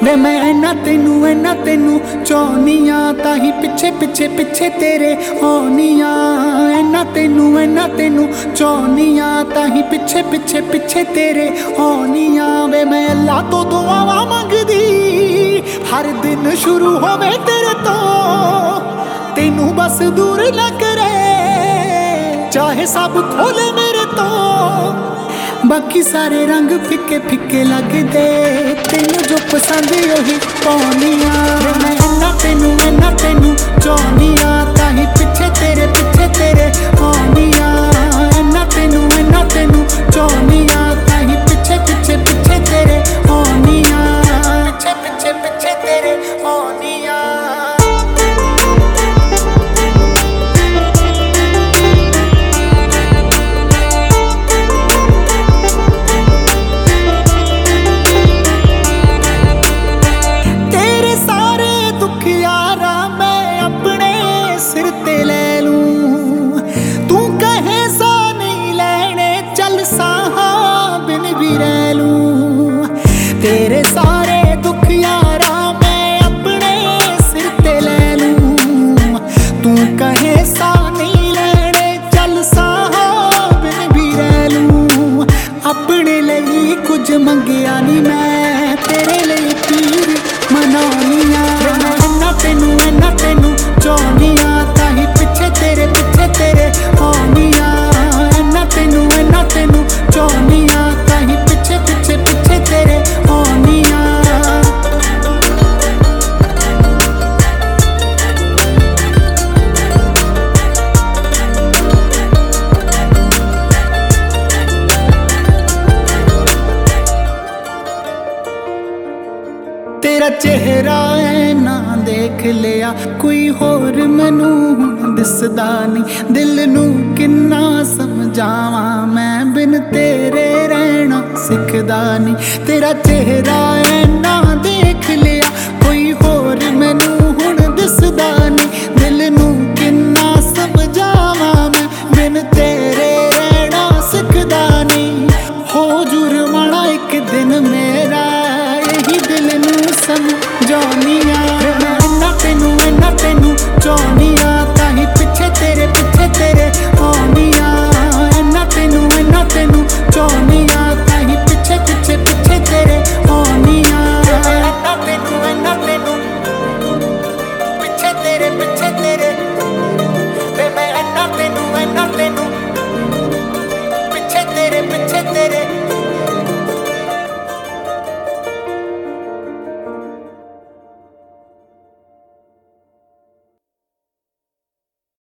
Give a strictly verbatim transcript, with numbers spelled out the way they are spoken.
वे मैं इन्ना तेनू इन्ना तेनू चाहनिया, ताही पिछे पिछे पिछे तेरे आनिया। इन्ना तेनू इन्ना तेनू चाहनिया, ताही पिछे पिछे पिछे तेरे आनिया। वे मैं अल्लाह तो दुआवां मंगदी, हर दिन शुरू होवे तेरे तो, तेनू बस दूर न करे, चाहे सब खोले मेरे तो। बाकी सारे रंग फिके फिके लगदे, तेनू जो पसंद ओही पाउनिया। मैं इन्ना तेनू इन्ना तेनू चाहनिया, ताही पिछे तेरे पिछे तेरे आनिया। इन्ना तेनू इन्ना तेनू चाहनिया, ताही पिछे पिछे पिछे तेरे आनिया। पिछे पिछे पिछे तेरे आनिया। तेरे सारे दुख यारा मैं अपने सिर ते ले लूं, तू कहे सा नहीं लेने चल साहा बिन भी रह लूं। अपने लिए कुछ मंगिया नहीं मैं, तेरे लिए पीर मनानिया। मैं इन्ना तेनू इन्ना तेनू चाहनिया, ताही पिछे तेरे पिछे तेरे आनिया। इन्ना तेनू इन्ना तेनू चाहनिया, ताही पिछे पिछे पिछे तेरे आनिया। तेरा चेहरा है ना देख लिया कोई होर, मैनू हुण दिसदा नहीं, दिल नू किन्ना समझावां मैं, बिन तेरे रहना सिखदा नहीं। तेरा चेहरा है ना देख लिया कोई होर, मैनू हुण दिसदा नहीं, दिल नू किन्ना समझावां मैं, बिन तेरे रहना सिखदा नहीं। हो जुर्माना एक दिन मेरा, यही दिल नू समझानिया।